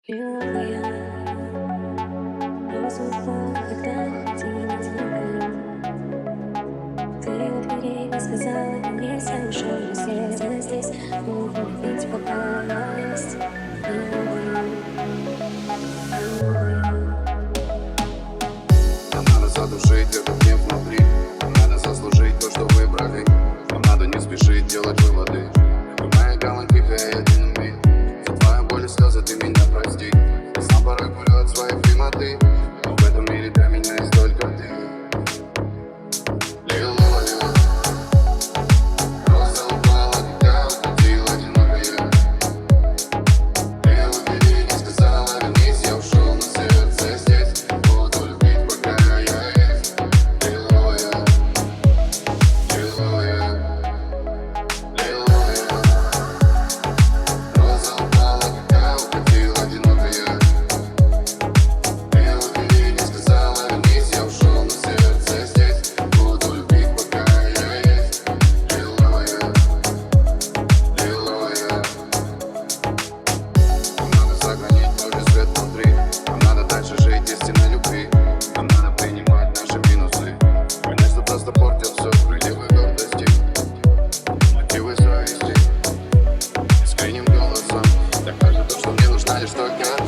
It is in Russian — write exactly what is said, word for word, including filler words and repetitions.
Белая розовая, когда тебя целую. Ты у дверей не сказала, мне сам ушел, но сердце здесь могут быть пока есть. Белая, белая. Нам надо задушить этот гнев внутри. Нам надо заслужить то, что выбрали. Нам надо не спешить делать выводы. Ты моя галантиха и один миг. За твою боль и слезы ты меня прости. Я сам порой курю от своей прямоты, но в этом мире для меня есть только ты. Лиловая роза упала, когда уходил одинокая. Ты увели, не сказала, вернись, я ушел, но сердце здесь. Буду любить, пока я есть. Лиловая, лиловая, лиловая роза упала, когда уходил одинокая. Ты увели, не сказала, вернись, я ушел, но сердце здесь. Буду любить, пока я есть. Лиловая, лиловая. Нам надо сохранить Божий свет внутри. Нам надо дальше жить истинной любви. Нам надо принимать наши минусы. Конечно, просто портил все крыльевой гордости, мотивы совести. Искренним голосом докажет то, что мне нужна лишь только